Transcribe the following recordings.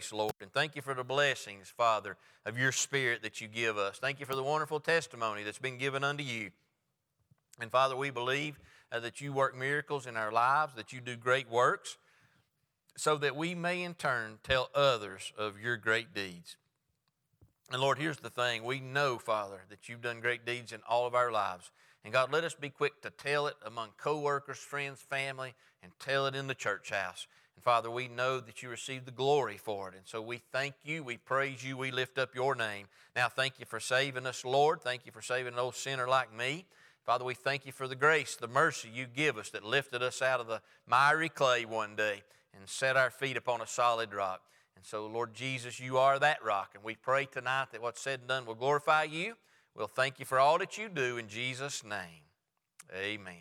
grace, Lord. And thank you for the blessings, Father, of your Spirit that you give us. Thank you for the wonderful testimony that's been given unto you. And Father, we believe that you work miracles in our lives, that you do great works, so that we may in turn tell others of your great deeds. And Lord, here's the thing. We know, Father, that you've done great deeds in all of our lives. And God, let us be quick to tell it among co-workers, friends, family, and tell it in the church house. And Father, we know that you receive the glory for it. And so we thank you, we praise you, we lift up your name. Now thank you for saving us, Lord. Thank you for saving an old sinner like me. Father, we thank you for the grace, the mercy you give us that lifted us out of the miry clay one day and set our feet upon a solid rock. And so, Lord Jesus, you are that rock. And we pray tonight that what's said and done will glorify you. We'll thank you for all that you do in Jesus' name. Amen.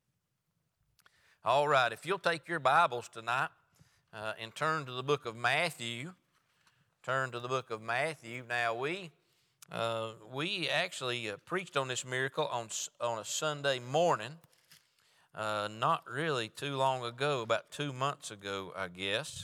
All right, if you'll take your Bibles tonight and turn to the book of Matthew. Turn to the book of Matthew. Now, we actually preached on this miracle on a Sunday morning, not really too long ago, about 2 months ago, I guess.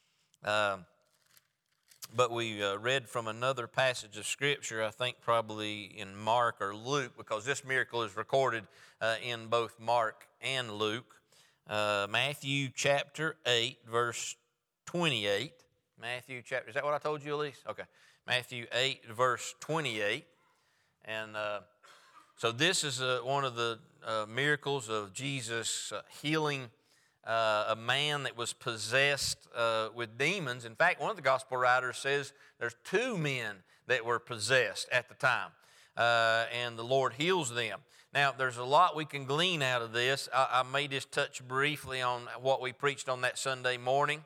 But we read from another passage of Scripture, I think probably in Mark or Luke, because this miracle is recorded in both Mark and Luke. Matthew chapter 8, verse 28. Matthew chapter, is that what I told you, Elise? Okay. Matthew 8, verse 28. And so this is one of the miracles of Jesus healing a man that was possessed with demons. In fact, one of the gospel writers says there's 2 men that were possessed at the time, and the Lord heals them. Now, there's a lot we can glean out of this. I may just touch briefly on what we preached on that Sunday morning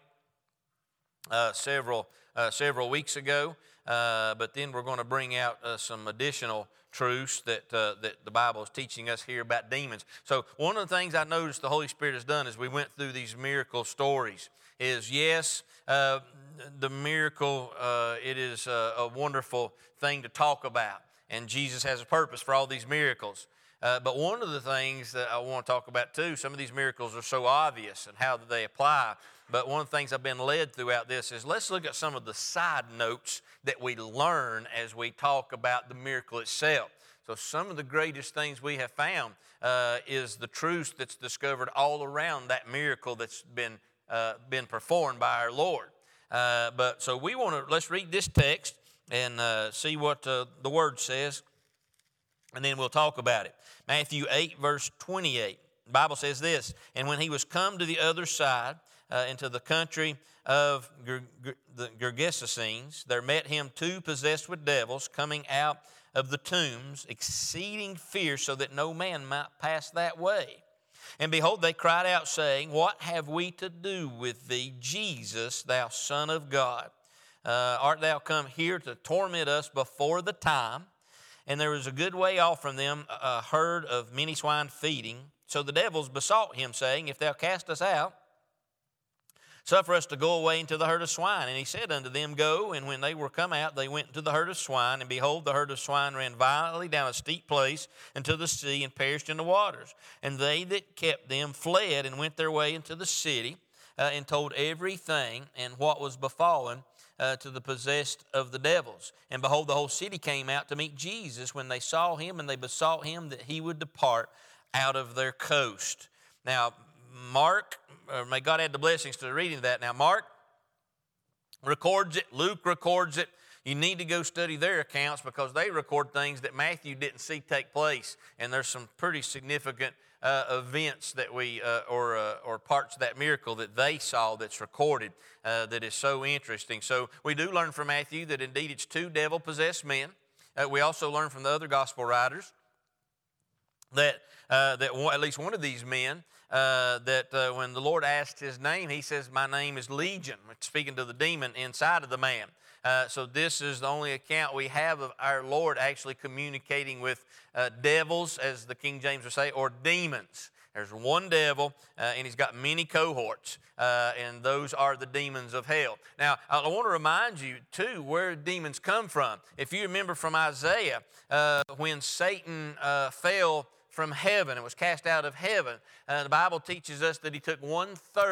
several weeks ago, but then we're going to bring out some additional truths that the Bible is teaching us here about demons. So one of the things I noticed the Holy Spirit has done as we went through these miracle stories is, yes, the miracle, it is a wonderful thing to talk about, and Jesus has a purpose for all these miracles. But one of the things that I want to talk about too, some of these miracles are so obvious and how do they apply, but one of the things I've been led throughout this is let's look at some of the side notes that we learn as we talk about the miracle itself. So some of the greatest things we have found is the truth that's discovered all around that miracle that's been performed by our Lord. So let's read this text and see what the Word says, and then we'll talk about it. Matthew 8, verse 28. The Bible says this, "And when he was come to the other side, into the country of the Gergesenes, there met him 2 possessed with devils, coming out of the tombs, exceeding fierce, so that no man might pass that way. And behold, they cried out, saying, What have we to do with thee, Jesus, thou Son of God? Art thou come here to torment us before the time? And there was a good way off from them a herd of many swine feeding. So the devils besought him, saying, If thou cast us out, suffer us to go away into the herd of swine. And he said unto them, Go. And when they were come out, they went into the herd of swine. And behold, the herd of swine ran violently down a steep place into the sea and perished in the waters. And they that kept them fled and went their way into the city and told everything and what was befallen to the possessed of the devils. And behold, the whole city came out to meet Jesus when they saw him, and they besought him that he would depart out of their coast." Now, Mark, may God add the blessings to the reading of that. Now, Mark records it, Luke records it. You need to go study their accounts because they record things that Matthew didn't see take place. And there's some pretty significant events that or parts of that miracle that they saw that's recorded that is so interesting. So we do learn from Matthew that indeed it's 2 devil-possessed men. We also learn from the other gospel writers that at least one of these men, when the Lord asked his name, he says, "My name is Legion," speaking to the demon inside of the man. So this is the only account we have of our Lord actually communicating with devils, as the King James would say, or demons. There's one devil, and he's got many cohorts, and those are the demons of hell. Now, I want to remind you, too, where demons come from. If you remember from Isaiah, when Satan fell from heaven and was cast out of heaven, the Bible teaches us that he took 1/3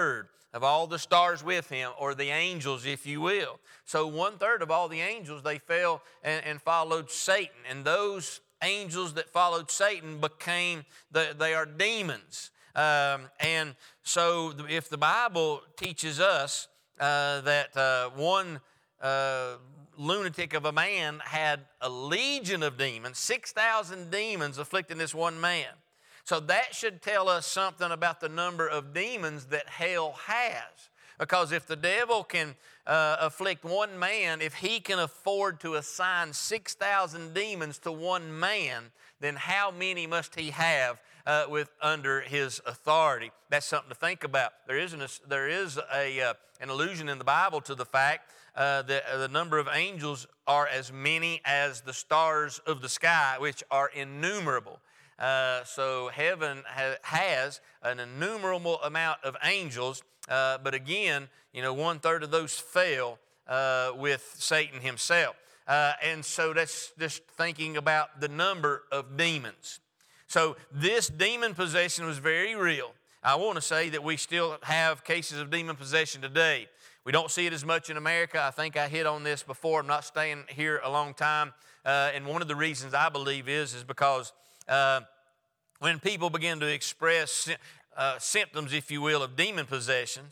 of all the stars with him, or the angels, if you will. So 1/3 of all the angels, they fell and followed Satan. And those angels that followed Satan they are demons. And so if the Bible teaches us that one lunatic of a man had a legion of demons, 6,000 demons afflicting this one man. So that should tell us something about the number of demons that hell has. Because if the devil can afflict one man, if he can afford to assign 6,000 demons to one man, then how many must he have under his authority? That's something to think about. There is an allusion in the Bible to the fact that the number of angels are as many as the stars of the sky, which are innumerable. So heaven has an innumerable amount of angels, but again, 1/3 of those fell with Satan himself. And so that's just thinking about the number of demons. So this demon possession was very real. I want to say that we still have cases of demon possession today. We don't see it as much in America. I think I hit on this before. I'm not staying here a long time. And one of the reasons I believe is because when people begin to express symptoms, if you will, of demon possession,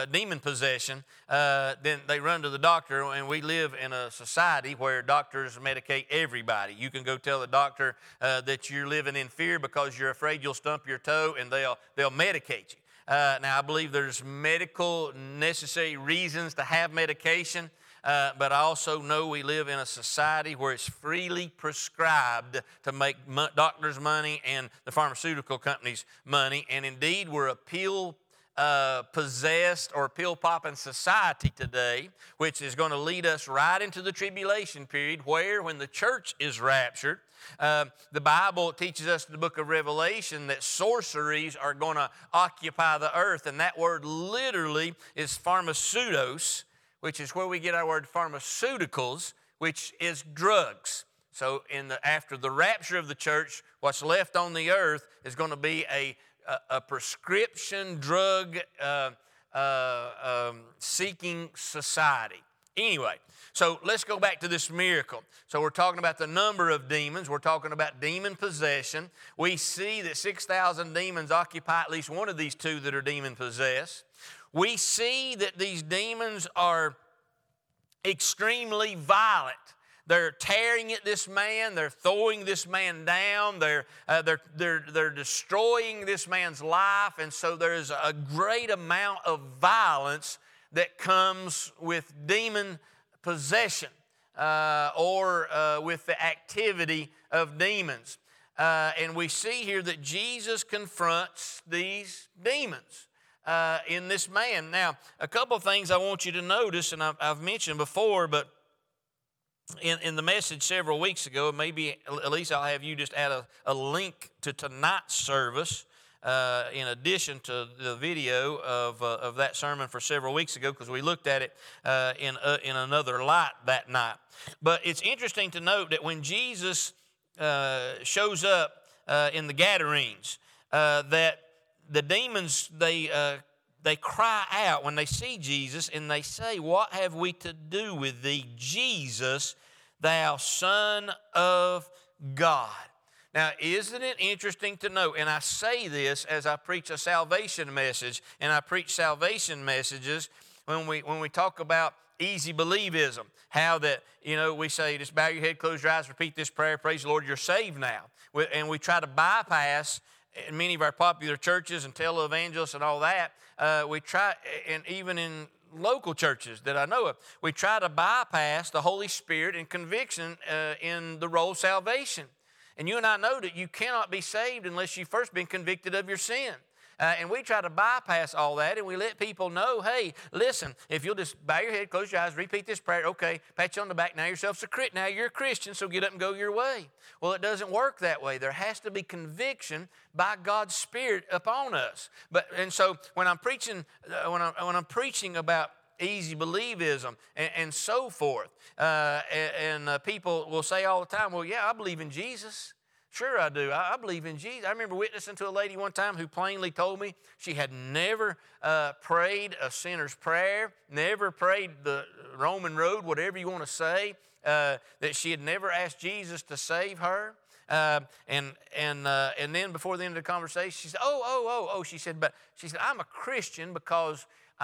then they run to the doctor, and we live in a society where doctors medicate everybody. You can go tell the doctor that you're living in fear because you're afraid you'll stump your toe, and they'll medicate you. Now, I believe there's medical necessary reasons to have medication, but I also know we live in a society where it's freely prescribed to make doctors' money and the pharmaceutical companies' money. And indeed, we're a pill-possessed or pill-popping society today, which is going to lead us right into the tribulation period where, when the church is raptured, the Bible teaches us in the book of Revelation that sorceries are going to occupy the earth. And that word literally is pharmaceutos, which is where we get our word pharmaceuticals, which is drugs. So after the rapture of the church, what's left on the earth is going to be a prescription drug seeking society. Anyway, so let's go back to this miracle. So we're talking about the number of demons. We're talking about demon possession. We see that 6,000 demons occupy at least one of these two that are demon possessed. We see that these demons are extremely violent. They're tearing at this man. They're throwing this man down. They're destroying this man's life. And so there's a great amount of violence that comes with demon possession or with the activity of demons. And we see here that Jesus confronts these demons in this man. Now, a couple of things I want you to notice, and I've mentioned before, but in the message several weeks ago, maybe at least I'll have you just add a link to tonight's service in addition to the video of that sermon for several weeks ago, because we looked at it in another light that night. But it's interesting to note that when Jesus shows up in the Gadarenes, that the demons, they cry out when they see Jesus, and they say, "What have we to do with thee, Jesus, thou Son of God?" Now, isn't it interesting to note, and I say this as I preach a salvation message, and I preach salvation messages when we talk about easy believism, how that, we say, just bow your head, close your eyes, repeat this prayer, praise the Lord, you're saved now. And we try to bypass, in many of our popular churches and televangelists and all that, we try, and even in local churches that I know of, we try to bypass the Holy Spirit and conviction in the role of salvation. And you and I know that you cannot be saved unless you've first been convicted of your sin. And we try to bypass all that, and we let people know, hey, listen, if you'll just bow your head, close your eyes, repeat this prayer, okay, pat you on the back, now you're a Christian, so get up and go your way. Well, it doesn't work that way. There has to be conviction by God's Spirit upon us. And so when I'm preaching about easy believism and so forth, and people will say all the time, well, yeah, I believe in Jesus. Sure I do. I believe in Jesus. I remember witnessing to a lady one time who plainly told me she had never prayed a sinner's prayer, never prayed the Roman road, whatever you want to say, that she had never asked Jesus to save her. And then before the end of the conversation, she said, she said, I'm a Christian because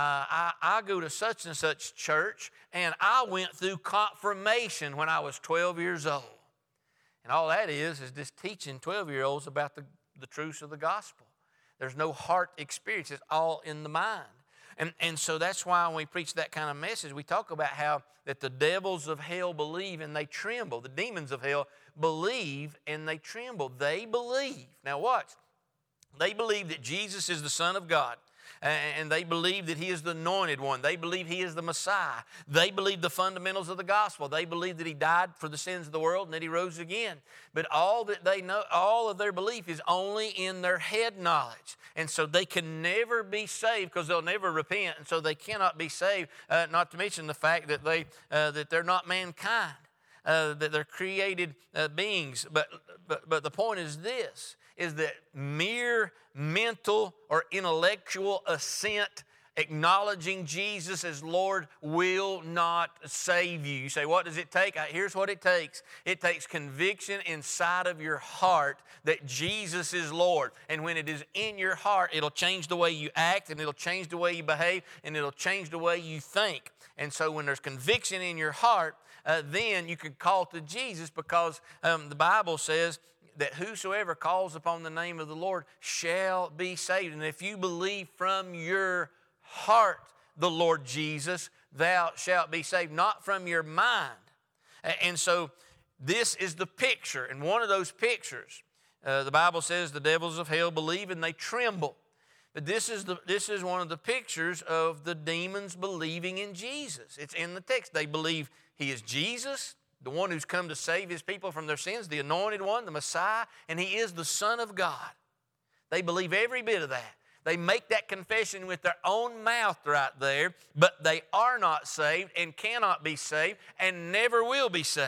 I go to such and such church, and I went through confirmation when I was 12 years old. And all that is just teaching 12-year-olds about the truths of the gospel. There's no heart experience. It's all in the mind. And so that's why when we preach that kind of message, we talk about how that the devils of hell believe and they tremble. The demons of hell believe and they tremble. They believe. Now watch. They believe that Jesus is the Son of God. And they believe that He is the anointed one. They believe He is the Messiah. They believe the fundamentals of the gospel. They believe that He died for the sins of the world and that He rose again. But all that they know, all of their belief is only in their head knowledge. And so they can never be saved because they'll never repent. And so they cannot be saved, not to mention the fact that they're not mankind, that they're created beings. But the point is this, is that mere mental or intellectual assent, acknowledging Jesus as Lord, will not save you. You say, what does it take? Here's what it takes. It takes conviction inside of your heart that Jesus is Lord. And when it is in your heart, it'll change the way you act, and it'll change the way you behave, and it'll change the way you think. And so when there's conviction in your heart, then you can call to Jesus, because the Bible says that whosoever calls upon the name of the Lord shall be saved. And if you believe from your heart the Lord Jesus, thou shalt be saved, not from your mind. And so this is the picture. And one of those pictures, the Bible says the devils of hell believe and they tremble. But this is one of the pictures of the demons believing in Jesus. It's in the text. They believe He is Jesus, the one who's come to save His people from their sins, the anointed one, the Messiah, and He is the Son of God. They believe every bit of that. They make that confession with their own mouth right there, but they are not saved and cannot be saved and never will be saved.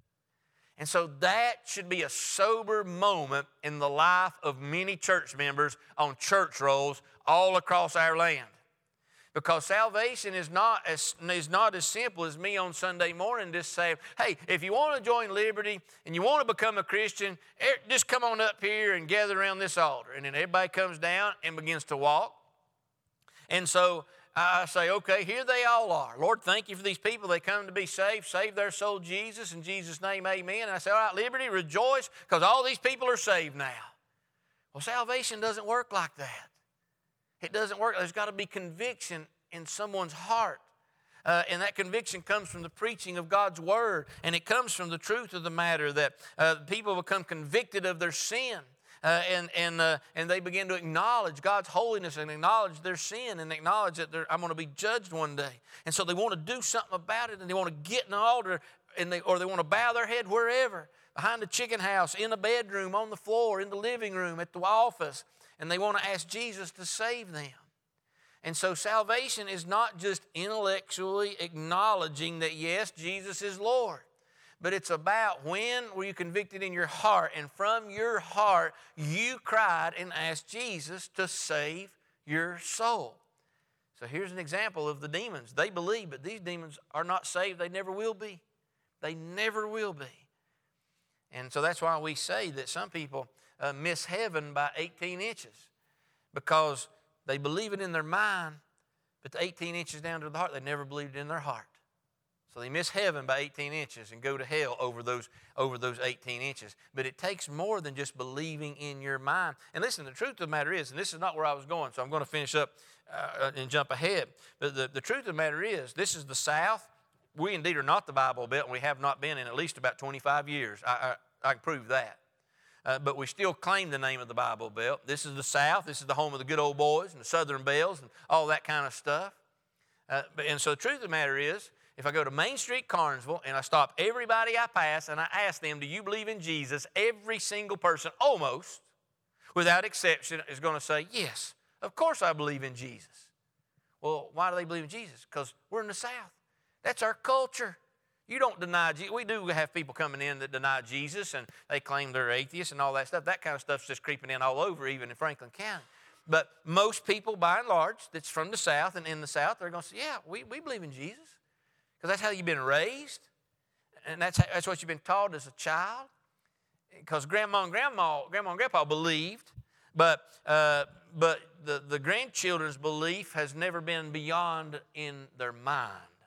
And so that should be a sober moment in the life of many church members on church rolls all across our land. Because salvation is not as simple as me on Sunday morning just saying, hey, if you want to join Liberty and you want to become a Christian, just come on up here and gather around this altar. And then everybody comes down and begins to walk. And so I say, okay, here they all are. Lord, thank you for these people. They come to be saved. Save their soul, Jesus. In Jesus' name, amen. And I say, all right, Liberty, rejoice, because all these people are saved now. Well, salvation doesn't work like that. It doesn't work. There's got to be conviction in someone's heart. And that conviction comes from the preaching of God's Word. And it comes from the truth of the matter that people become convicted of their sin. And they begin to acknowledge God's holiness and acknowledge their sin and acknowledge that I'm going to be judged one day. And so they want to do something about it, and they want to get in the altar, or they want to bow their head wherever, behind the chicken house, in the bedroom, on the floor, in the living room, at the office. And they want to ask Jesus to save them. And so salvation is not just intellectually acknowledging that, yes, Jesus is Lord. But it's about when were you convicted in your heart, and from your heart you cried and asked Jesus to save your soul. So here's an example of the demons. They believe, but these demons are not saved. They never will be. They never will be. And so that's why we say that some people miss heaven by 18 inches, because they believe it in their mind, but the 18 inches down to the heart, they never believed it in their heart. So they miss heaven by 18 inches and go to hell over those 18 inches. But it takes more than just believing in your mind. And listen, the truth of the matter is, and this is not where I was going, so I'm going to finish up and jump ahead. But the truth of the matter is, this is the South. We indeed are not the Bible Belt, and we have not been in at least about 25 years. I can prove that. But we still claim the name of the Bible Belt. This is the South. This is the home of the good old boys and the Southern Bells and all that kind of stuff. And so the truth of the matter is, if I go to Main Street, Carnesville, and I stop everybody I pass and I ask them, do you believe in Jesus? Every single person, almost, without exception, is going to say, yes, of course I believe in Jesus. Well, why do they believe in Jesus? Because we're in the South. That's our culture. You don't deny Jesus. We do have people coming in that deny Jesus, and they claim they're atheists and all that stuff. That kind of stuff's just creeping in all over, even in Franklin County. But most people, by and large, that's from the South and in the South, they're going to say, yeah, we believe in Jesus. Because that's how you've been raised. And that's what you've been taught as a child. Because Grandma and Grandpa believed, but the grandchildren's belief has never been beyond in their mind.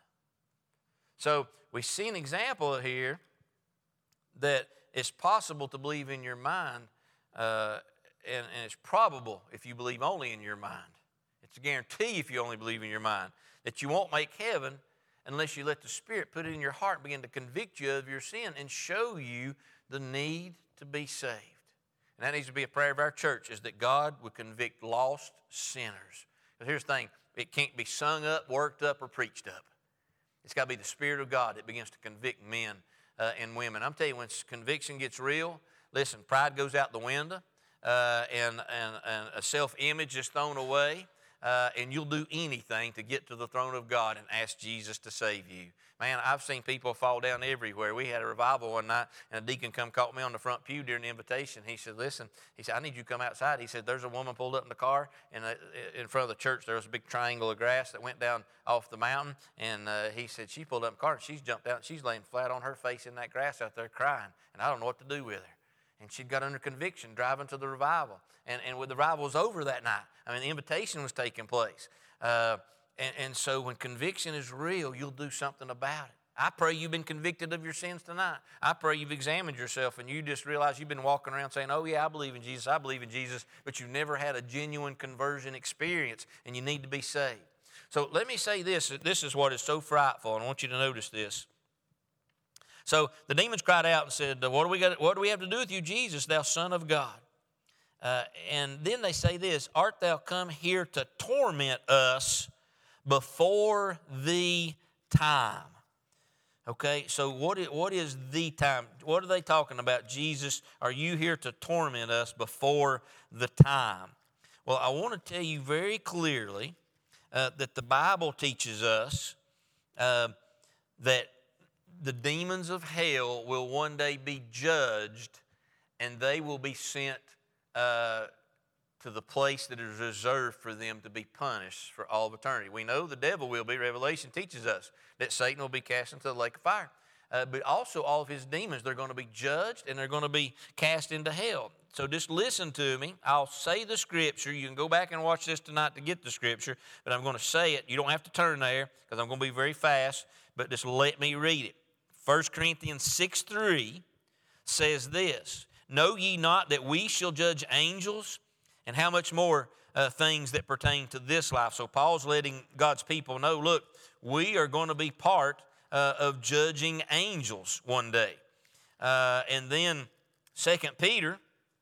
So we see an example here that it's possible to believe in your mind, and it's probable if you believe only in your mind. It's a guarantee if you only believe in your mind that you won't make heaven unless you let the Spirit put it in your heart and begin to convict you of your sin and show you the need to be saved. And that needs to be a prayer of our church, is that God would convict lost sinners. But here's the thing, it can't be sung up, worked up, or preached up. It's got to be the Spirit of God that begins to convict men and women. I'm telling you, when conviction gets real, listen, pride goes out the window, and a self-image is thrown away, and you'll do anything to get to the throne of God and ask Jesus to save you. Man, I've seen people fall down everywhere. We had a revival one night, and a deacon caught me on the front pew during the invitation. He said, listen, he said, I need you to come outside. He said, there's a woman pulled up in the car, and in front of the church there was a big triangle of grass that went down off the mountain, and he said, she pulled up in the car, and she's jumped out, and she's laying flat on her face in that grass out there crying, and I don't know what to do with her. And she'd got under conviction driving to the revival. And when the revival was over that night, I mean, the invitation was taking place. And so when conviction is real, you'll do something about it. I pray you've been convicted of your sins tonight. I pray you've examined yourself and you just realize you've been walking around saying, oh, yeah, I believe in Jesus, but you've never had a genuine conversion experience, and you need to be saved. So let me say this. This is what is so frightful, and I want you to notice this. So the demons cried out and said, what do we have to do with you, Jesus, thou Son of God? And then they say this, art thou come here to torment us before the time? Okay, so what is the time? What are they talking about? Jesus, are you here to torment us before the time? Well, I want to tell you very clearly that the Bible teaches us that the demons of hell will one day be judged, and they will be sent to the place that is reserved for them to be punished for all of eternity. We know the devil will be. Revelation teaches us that Satan will be cast into the lake of fire. But also all of his demons, they're going to be judged and they're going to be cast into hell. So just listen to me. I'll say the scripture. You can go back and watch this tonight to get the scripture, but I'm going to say it. You don't have to turn there because I'm going to be very fast, but just let me read it. 1 Corinthians 6:3 says this, know ye not that we shall judge angels? And how much more things that pertain to this life. So Paul's letting God's people know, look, we are going to be part of judging angels one day. And then 2 Peter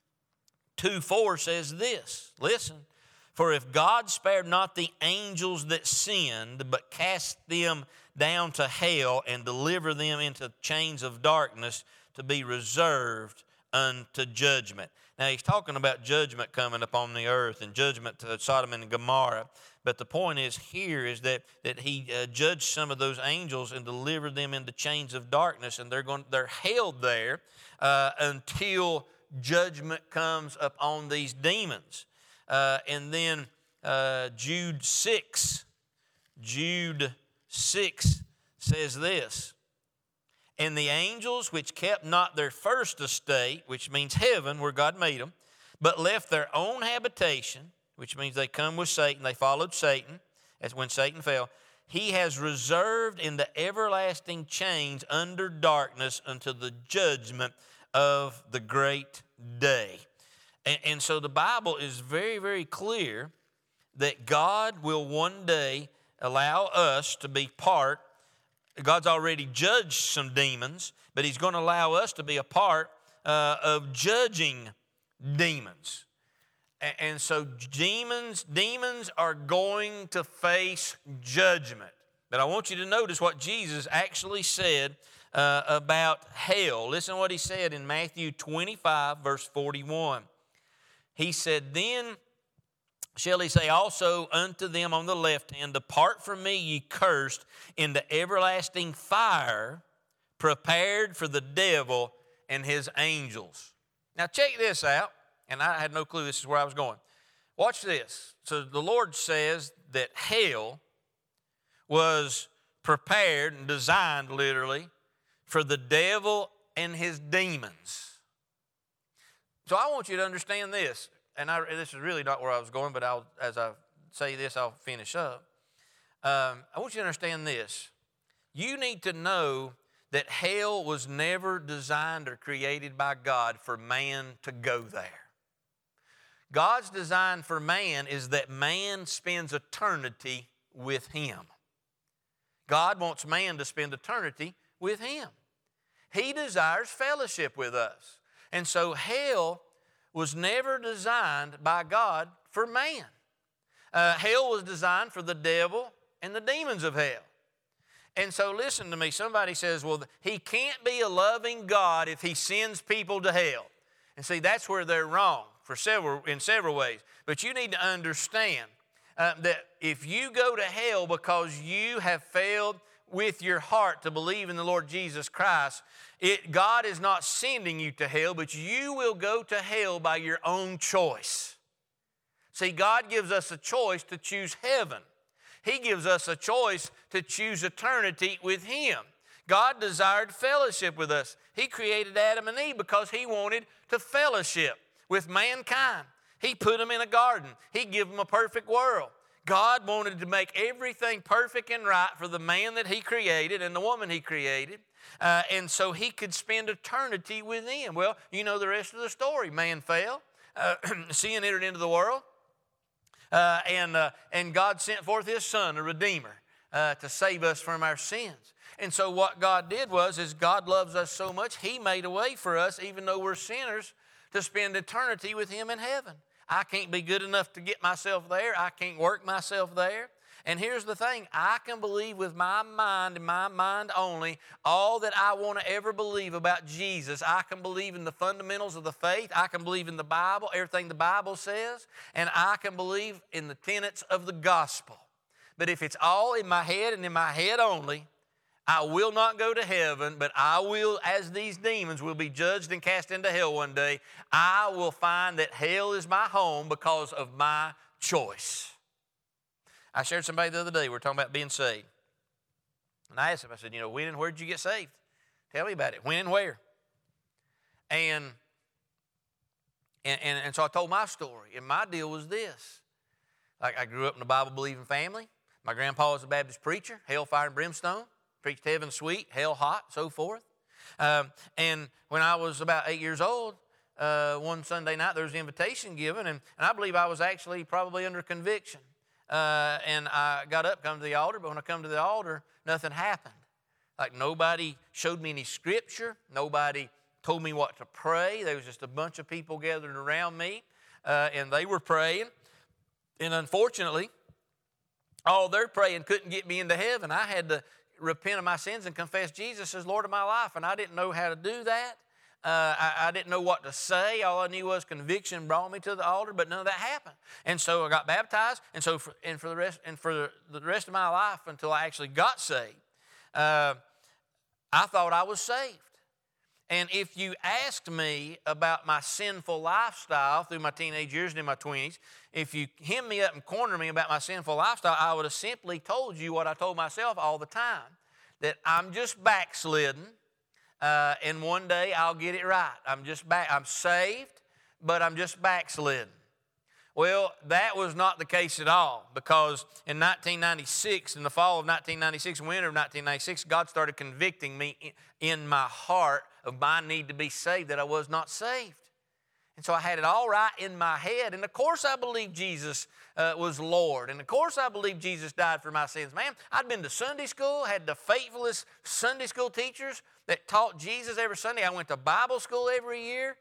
2:4 says this, listen, for if God spared not the angels that sinned, but cast them down to hell and delivered them into chains of darkness to be reserved unto judgment. Now, he's talking about judgment coming upon the earth and judgment to Sodom and Gomorrah. But the point is here is that he judged some of those angels and delivered them into chains of darkness, and they're held there until judgment comes upon these demons. And then Jude 6 says this, and the angels which kept not their first estate, which means heaven where God made them, but left their own habitation, which means they come with Satan, they followed Satan, that's when Satan fell, he has reserved in the everlasting chains under darkness unto the judgment of the great day. And so the Bible is very, very clear that God will one day allow us to be part. God's already judged some demons, but he's going to allow us to be a part of judging demons. And so demons are going to face judgment. But I want you to notice what Jesus actually said about hell. Listen to what he said in Matthew 25, verse 41. He said, then shall he say also unto them on the left hand, depart from me, ye cursed, into everlasting fire, prepared for the devil and his angels. Now check this out, and I had no clue this is where I was going. Watch this. So the Lord says that hell was prepared and designed literally for the devil and his demons. So I want you to understand this, and this is really not where I was going, but as I say this, I'll finish up. I want you to understand this. You need to know that hell was never designed or created by God for man to go there. God's design for man is that man spends eternity with Him. God wants man to spend eternity with Him. He desires fellowship with us. And so hell was never designed by God for man. Hell was designed for the devil and the demons of hell. And so listen to me. Somebody says, well, He can't be a loving God if He sends people to hell. And see, that's where they're wrong in several ways. But you need to understand that if you go to hell because you have failed with your heart to believe in the Lord Jesus Christ, God is not sending you to hell, but you will go to hell by your own choice. See, God gives us a choice to choose heaven. He gives us a choice to choose eternity with Him. God desired fellowship with us. He created Adam and Eve because He wanted to fellowship with mankind. He put them in a garden. He gave them a perfect world. God wanted to make everything perfect and right for the man that He created and the woman He created, and so He could spend eternity with them. Well, you know the rest of the story. Man fell. Sin entered into the world. And God sent forth His Son, a Redeemer, to save us from our sins. And so what God did is God loves us so much, He made a way for us, even though we're sinners, to spend eternity with Him in heaven. I can't be good enough to get myself there. I can't work myself there. And here's the thing. I can believe with my mind and my mind only all that I want to ever believe about Jesus. I can believe in the fundamentals of the faith. I can believe in the Bible, everything the Bible says. And I can believe in the tenets of the gospel. But if it's all in my head and in my head only, I will not go to heaven, but I will, as these demons will be judged and cast into hell one day, I will find that hell is my home because of my choice. I shared somebody the other day, we were talking about being saved. And I asked him, I said, when and where did you get saved? Tell me about it. When and where? And so I told my story. And my deal was this. Like I grew up in a Bible-believing family. My grandpa was a Baptist preacher, hellfire and brimstone. Preached heaven sweet, hell hot, so forth. And when I was about 8 years old, one Sunday night there was an invitation given, and I believe I was actually probably under conviction. And I got up, come to the altar, but when I come to the altar, nothing happened. Like nobody showed me any scripture. Nobody told me what to pray. There was just a bunch of people gathered around me, and they were praying. And unfortunately, all their praying couldn't get me into heaven. I had to repent of my sins and confess Jesus as Lord of my life, and I didn't know how to do that. I didn't know what to say. All I knew was conviction brought me to the altar, but none of that happened. And so I got baptized, and so for the rest of my life until I actually got saved, I thought I was saved. And if you asked me about my sinful lifestyle through my teenage years and in my 20s, if you hem me up and corner me about my sinful lifestyle, I would have simply told you what I told myself all the time, that I'm just backslidden, and one day I'll get it right. I'm saved, but I'm just backslidden. Well, that was not the case at all, because in 1996, in the fall of 1996, winter of 1996, God started convicting me in my heart of my need to be saved, that I was not saved. And so I had it all right in my head. And of course I believed Jesus was Lord. And of course I believed Jesus died for my sins. Man, I'd been to Sunday school, had the faithfulest Sunday school teachers that taught Jesus every Sunday. I went to Bible school every year.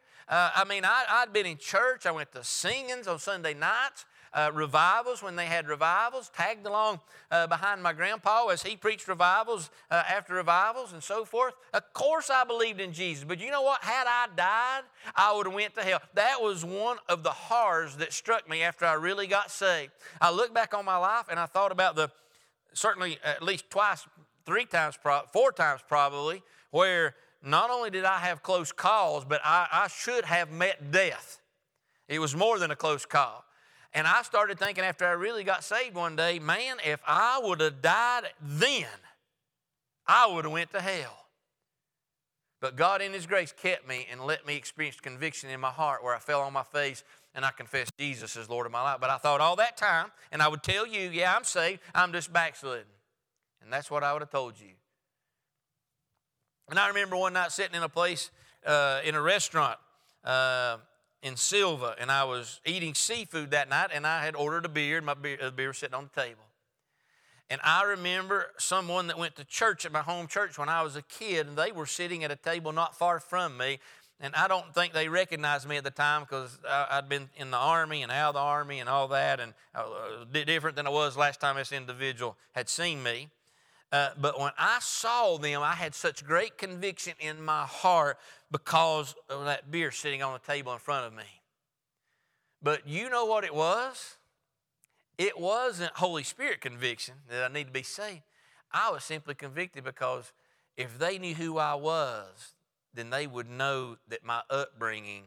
I'd been in church. I went to singings on Sunday nights, revivals when they had revivals, tagged along behind my grandpa as he preached revivals after revivals and so forth. Of course I believed in Jesus, but you know what? Had I died, I would have went to hell. That was one of the horrors that struck me after I really got saved. I looked back on my life and I thought about certainly at least twice, 4 times probably, where not only did I have close calls, but I should have met death. It was more than a close call. And I started thinking after I really got saved one day, man, if I would have died then, I would have went to hell. But God in His grace kept me and let me experience conviction in my heart where I fell on my face and I confessed Jesus as Lord of my life. But I thought all that time, and I would tell you, yeah, I'm saved, I'm just backslidden. And that's what I would have told you. And I remember one night sitting in a place, in a restaurant in Silva, and I was eating seafood that night, and I had ordered a beer, and the beer was sitting on the table. And I remember someone that went to church at my home church when I was a kid, and they were sitting at a table not far from me. And I don't think they recognized me at the time because I'd been in the Army and out of the Army and all that, and different than I was last time this individual had seen me. But when I saw them, I had such great conviction in my heart because of that beer sitting on the table in front of me. But you know what it was? It wasn't Holy Spirit conviction that I need to be saved. I was simply convicted because if they knew who I was, then they would know that my upbringing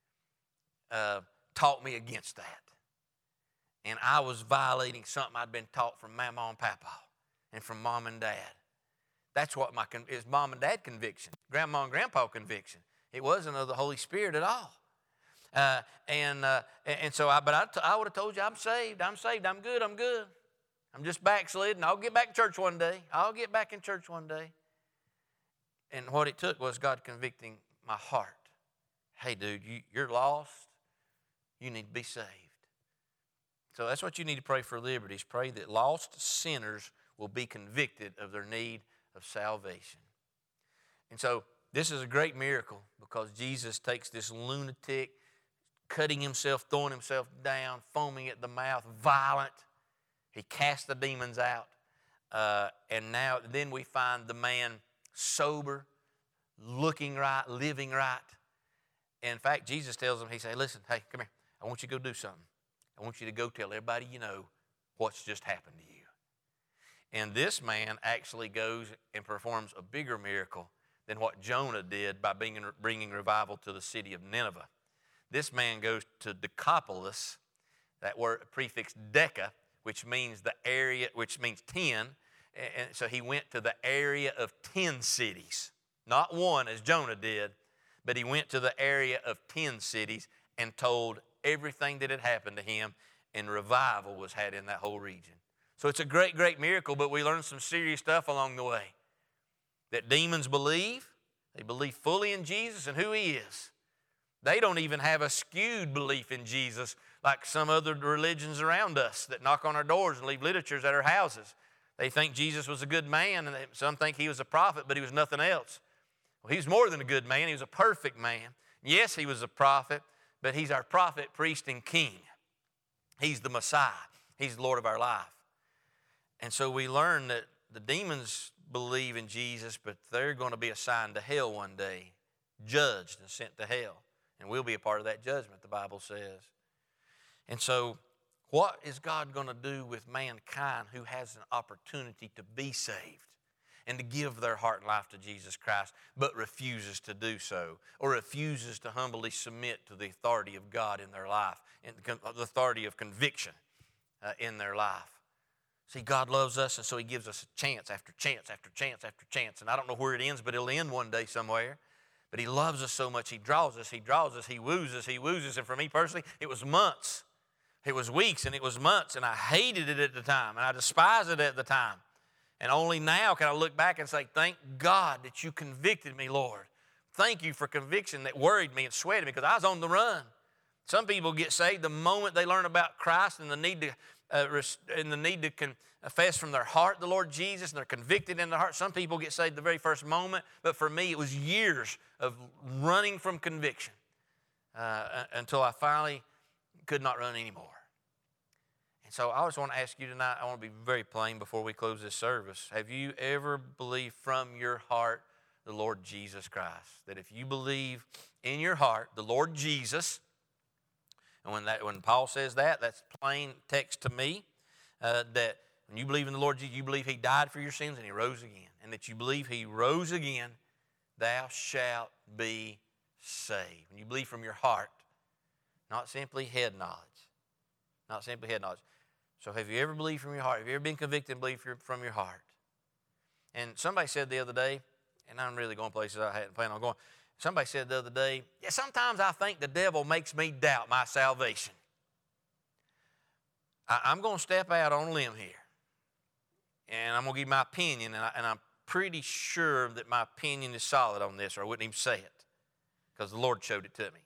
taught me against that. And I was violating something I'd been taught from Mama and Papa and from Mom and Dad. That's what is Mom and Dad conviction, Grandma and Grandpa conviction. It wasn't of the Holy Spirit at all. I would have told you, I'm saved, I'm good. I'm just backslidden. I'll get back to church one day. I'll get back in church one day. And what it took was God convicting my heart. Hey, dude, you're lost. You need to be saved. So that's what you need to pray for Liberty, is pray that lost sinners will be convicted of their need of salvation. And so this is a great miracle because Jesus takes this lunatic, cutting himself, throwing himself down, foaming at the mouth, violent. He casts the demons out. And then we find the man sober, looking right, living right. In fact, Jesus tells him, he said, listen, hey, come here. I want you to go do something. I want you to go tell everybody you know what's just happened to you. And this man actually goes and performs a bigger miracle than what Jonah did by bringing revival to the city of Nineveh. This man goes to Decapolis, that word prefix Deca, which means the area, which means 10. And so he went to the area of 10 cities. Not one as Jonah did, but he went to the area of 10 cities and told everything that had happened to him, and revival was had in that whole region. So it's a great, great miracle, but we learned some serious stuff along the way. That demons believe. They believe fully in Jesus and who He is. They don't even have a skewed belief in Jesus like some other religions around us that knock on our doors and leave literatures at our houses. They think Jesus was a good man, and some think He was a prophet, but He was nothing else. Well, He was more than a good man. He was a perfect man. Yes, He was a prophet, but He's our prophet, priest, and king. He's the Messiah. He's the Lord of our life. And so we learn that the demons believe in Jesus, but they're going to be assigned to hell one day, judged and sent to hell. And we'll be a part of that judgment, the Bible says. And so what is God going to do with mankind who has an opportunity to be saved and to give their heart and life to Jesus Christ, but refuses to do so, or refuses to humbly submit to the authority of God in their life, and the authority of conviction in their life? See, God loves us, and so He gives us a chance after chance after chance after chance. And I don't know where it ends, but it'll end one day somewhere. But He loves us so much, He draws us, He woos us. And for me personally, it was months. It was weeks, and it was months. And I hated it at the time, and I despised it at the time. And only now can I look back and say, thank God that You convicted me, Lord. Thank You for conviction that worried me and sweated me because I was on the run. Some people get saved the moment they learn about Christ and the need to confess from their heart the Lord Jesus, and they're convicted in their heart. Some people get saved the very first moment, but for me it was years of running from conviction until I finally could not run anymore. And so I just want to ask you tonight, I want to be very plain before we close this service. Have you ever believed from your heart the Lord Jesus Christ? That if you believe in your heart the Lord Jesus, and when Paul says that, that's plain text to me, that When you believe in the Lord Jesus, you believe He died for your sins and He rose again. And that you believe He rose again, thou shalt be saved. When you believe from your heart, not simply head knowledge. Not simply head knowledge. So have you ever believed from your heart? Have you ever been convicted and believed from your heart? And somebody said the other day, and I'm really going places I hadn't planned on going. Somebody said the other day, yeah, sometimes I think the devil makes me doubt my salvation. I'm going to step out on a limb here. And I'm going to give my opinion, and I'm pretty sure that my opinion is solid on this, or I wouldn't even say it, because the Lord showed it to me.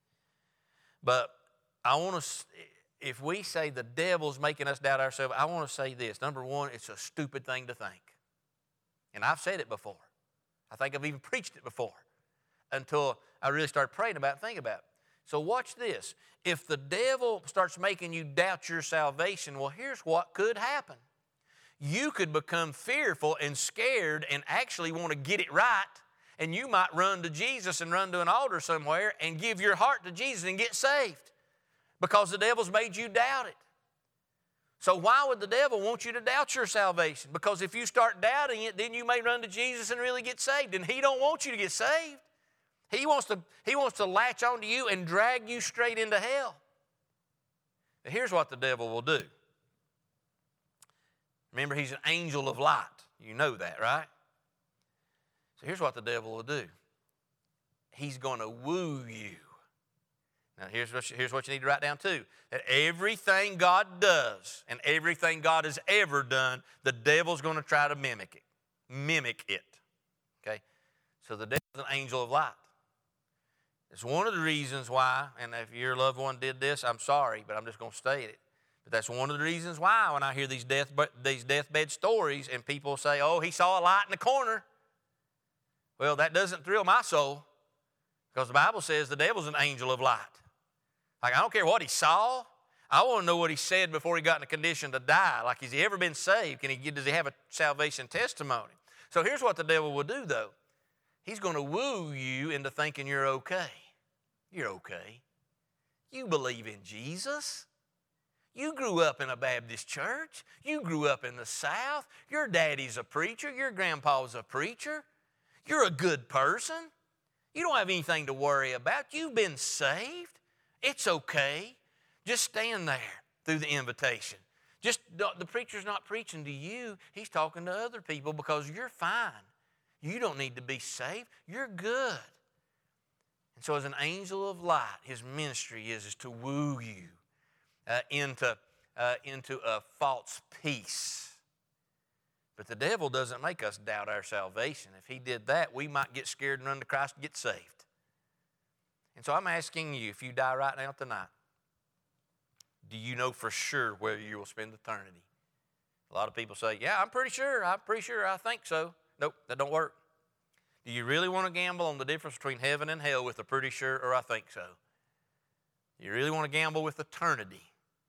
But I want to, if we say the devil's making us doubt ourselves, I want to say this. Number one, it's a stupid thing to think. And I've said it before. I think I've even preached it before until I really started praying about it and thinking about it. So watch this. If the devil starts making you doubt your salvation, well, here's what could happen. You could become fearful and scared and actually want to get it right, and you might run to Jesus and run to an altar somewhere and give your heart to Jesus and get saved because the devil's made you doubt it. So why would the devil want you to doubt your salvation? Because if you start doubting it, then you may run to Jesus and really get saved, and He don't want you to get saved. He wants to latch onto you and drag you straight into hell. Now, here's what the devil will do. Remember, he's an angel of light. You know that, right? So here's what the devil will do. He's going to woo you. Now, here's what you need to write down too. That everything God does and everything God has ever done, the devil's going to try to mimic it. Mimic it. Okay? So the devil's an angel of light. It's one of the reasons why, and if your loved one did this, I'm sorry, but I'm just going to state it. But that's one of the reasons why when I hear these deathbed stories and people say, oh, he saw a light in the corner. Well, that doesn't thrill my soul because the Bible says the devil's an angel of light. Like, I don't care what he saw. I want to know what he said before he got in a condition to die. Like, has he ever been saved? Does he have a salvation testimony? So here's what the devil will do, though. He's going to woo you into thinking you're okay. You're okay. You believe in Jesus. You grew up in a Baptist church. You grew up in the South. Your daddy's a preacher. Your grandpa's a preacher. You're a good person. You don't have anything to worry about. You've been saved. It's okay. Just stand there through the invitation. The preacher's not preaching to you. He's talking to other people because you're fine. You don't need to be saved. You're good. And so as an angel of light, his ministry is to woo you into a false peace. But the devil doesn't make us doubt our salvation. If he did that, we might get scared and run to Christ and get saved. And so I'm asking you, if you die right now tonight, do you know for sure where you will spend eternity? A lot of people say, yeah, I'm pretty sure, I think so. Nope, that don't work. Do you really want to gamble on the difference between heaven and hell with a pretty sure or I think so? Do you really want to gamble with eternity?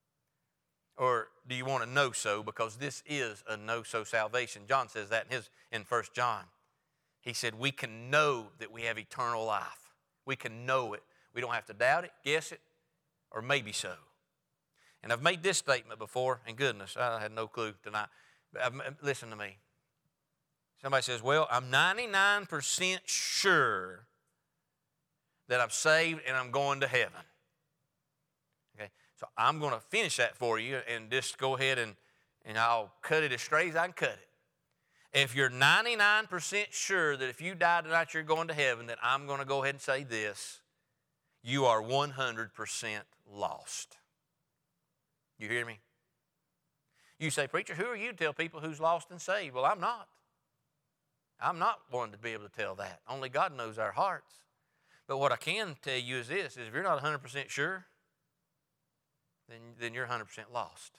Or do you want to know so because this is a know-so salvation? John says that in 1 John. He said we can know that we have eternal life. We can know it. We don't have to doubt it, guess it, or maybe so. And I've made this statement before, and goodness, I had no clue tonight. But listen to me. Somebody says, well, I'm 99% sure that I'm saved and I'm going to heaven. Okay, so I'm going to finish that for you and just go ahead and I'll cut it as straight as I can cut it. If you're 99% sure that if you die tonight you're going to heaven, then I'm going to go ahead and say this. You are 100% lost. You hear me? You say, preacher, who are you to tell people who's lost and saved? Well, I'm not. I'm not one to be able to tell that. Only God knows our hearts. But what I can tell you is this, is if you're not 100% sure, then you're 100% lost.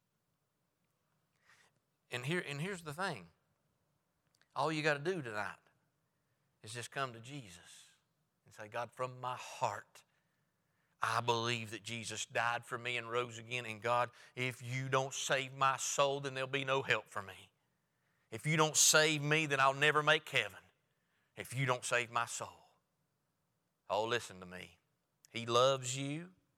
And here's the thing. All you got to do tonight is just come to Jesus and say, God, from my heart, I believe that Jesus died for me and rose again. And God, if you don't save my soul, then there'll be no help for me. If you don't save me, then I'll never make heaven. If you don't save my soul. Oh, listen to me. He loves you.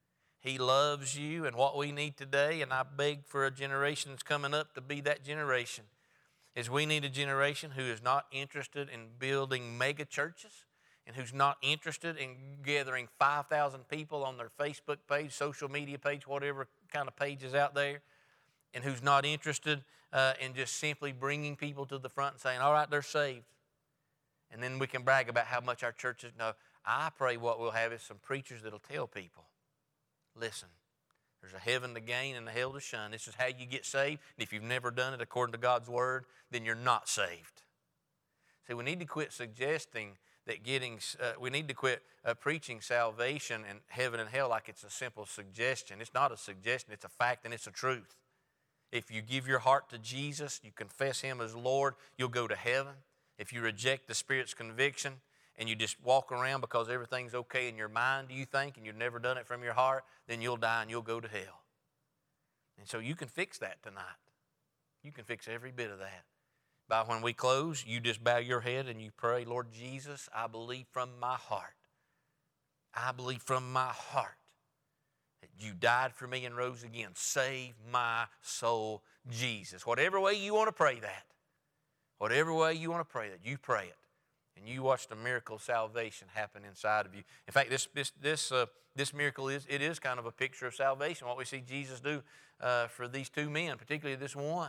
He loves you, and what we need today, and I beg for a generation that's coming up to be that generation, is we need a generation who is not interested in building mega churches and who's not interested in gathering 5,000 people on their Facebook page, social media page, whatever kind of page is out there, and who's not interested in just simply bringing people to the front and saying, all right, they're saved. And then we can brag about how much our church is. No, I pray what we'll have is some preachers that'll tell people, listen, there's a heaven to gain and a hell to shun. This is how you get saved. And if you've never done it according to God's word, then you're not saved. See, we need to quit suggesting that we need to quit preaching salvation and heaven and hell like it's a simple suggestion. It's not a suggestion, it's a fact and it's a truth. If you give your heart to Jesus, you confess Him as Lord, you'll go to heaven. If you reject the Spirit's conviction and you just walk around because everything's okay in your mind, you think, and you've never done it from your heart, then you'll die and you'll go to hell. And so you can fix that tonight. You can fix every bit of that. By when we close, you just bow your head and you pray, Lord Jesus, I believe from my heart. I believe from my heart that you died for me and rose again. Save my soul, Jesus. Whatever way you want to pray that, whatever way you want to pray that, you pray it. And you watch the miracle of salvation happen inside of you. In fact, this miracle is kind of a picture of salvation, what we see Jesus do for these two men, particularly this one.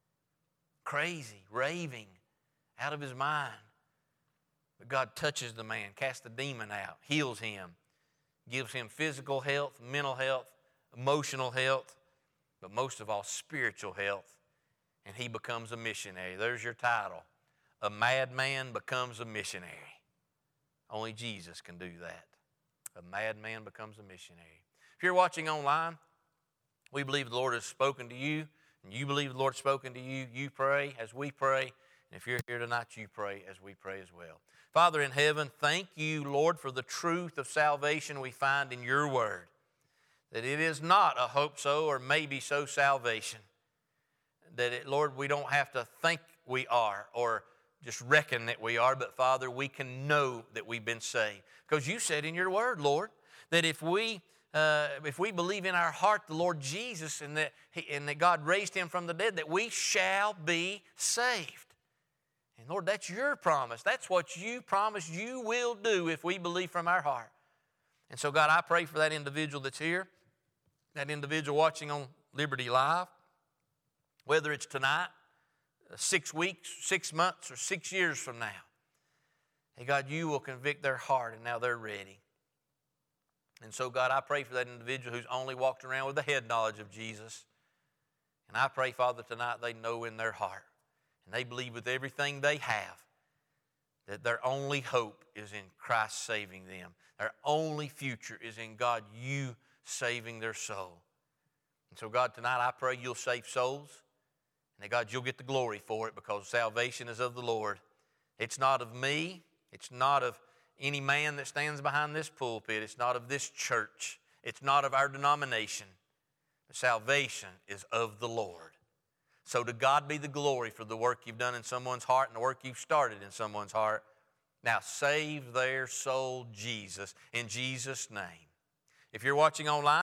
Crazy, raving, out of his mind. But God touches the man, casts the demon out, heals him, gives him physical health, mental health, emotional health, but most of all, spiritual health. And he becomes a missionary. There's your title. A madman becomes a missionary. Only Jesus can do that. A madman becomes a missionary. If you're watching online, we believe the Lord has spoken to you, and you believe the Lord has spoken to you. You pray as we pray. And if you're here tonight, you pray as we pray as well. Father in heaven, thank you, Lord, for the truth of salvation we find in your word. That it is not a hope so or maybe so salvation. That, Lord, we don't have to think we are or just reckon that we are, but Father, we can know that we've been saved. Because you said in your word, Lord, that if we believe in our heart the Lord Jesus and that God raised him from the dead, that we shall be saved. And Lord, that's your promise. That's what you promise you will do if we believe from our heart. And so God, I pray for that individual that's here, that individual watching on Liberty Live, whether it's tonight, 6 weeks, 6 months, or 6 years from now. Hey, God, you will convict their heart, and now they're ready. And so, God, I pray for that individual who's only walked around with the head knowledge of Jesus. And I pray, Father, tonight they know in their heart, and they believe with everything they have, that their only hope is in Christ saving them. Their only future is in God, you saving their soul. And so, God, tonight I pray you'll save souls. And God, you'll get the glory for it because salvation is of the Lord. It's not of me. It's not of any man that stands behind this pulpit. It's not of this church. It's not of our denomination. The salvation is of the Lord. So to God be the glory for the work you've done in someone's heart and the work you've started in someone's heart. Now save their soul, Jesus, in Jesus' name. If you're watching online,